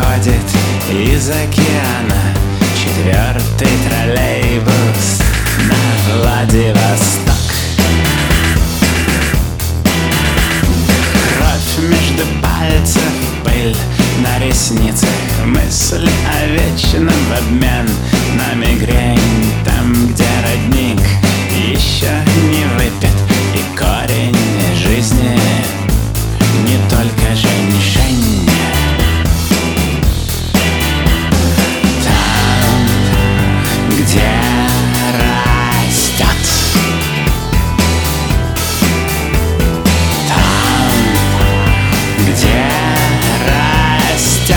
выходит из океана четвертый троллейбус на Владивосток. Кровь между пальцев, пыль на ресницах, мысли о вечном в обмен на мигрень. Там, где родник еще не выпит, и корень жизни не только женьшень. Там, где растет, там, где растет,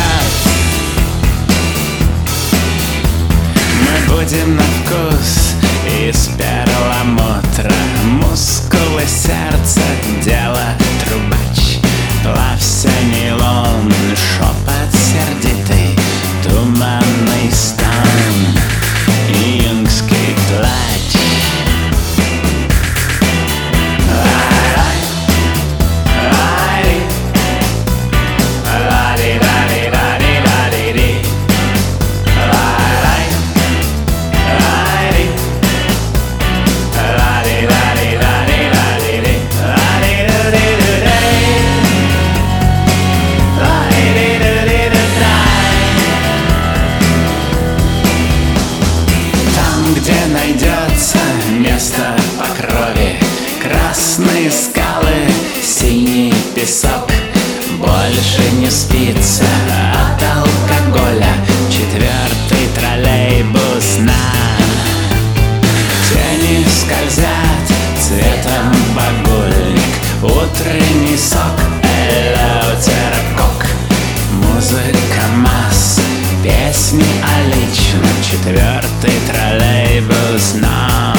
мы будем на вкус из перламутра. Мускулы сердца, дело трубач, плався нейлон, шепот сердитый, туманный стан и юнгский плач. Где найдется место по крови, красные скалы, синий песок, больше не спится от алкоголя четвертый троллейбус на. Тени скользят цветом багульник, утренний сок, элеутерокок, музыка масс, песни о личном, четвертый троллейбус на.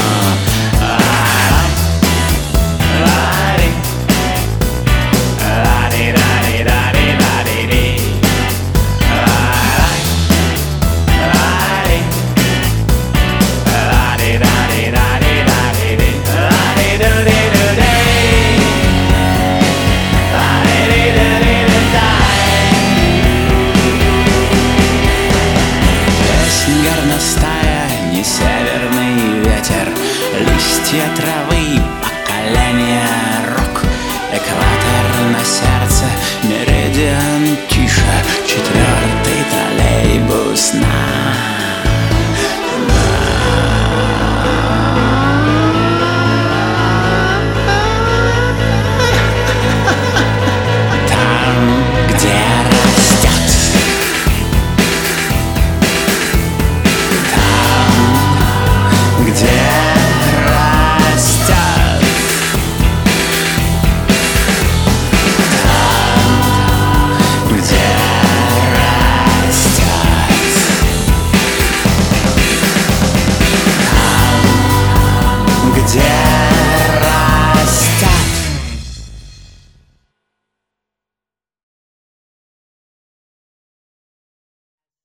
Горностая, не северный ветер, листья травы, поколение рок, экватор на сердце, меридиан тише, четвертый троллейбус на.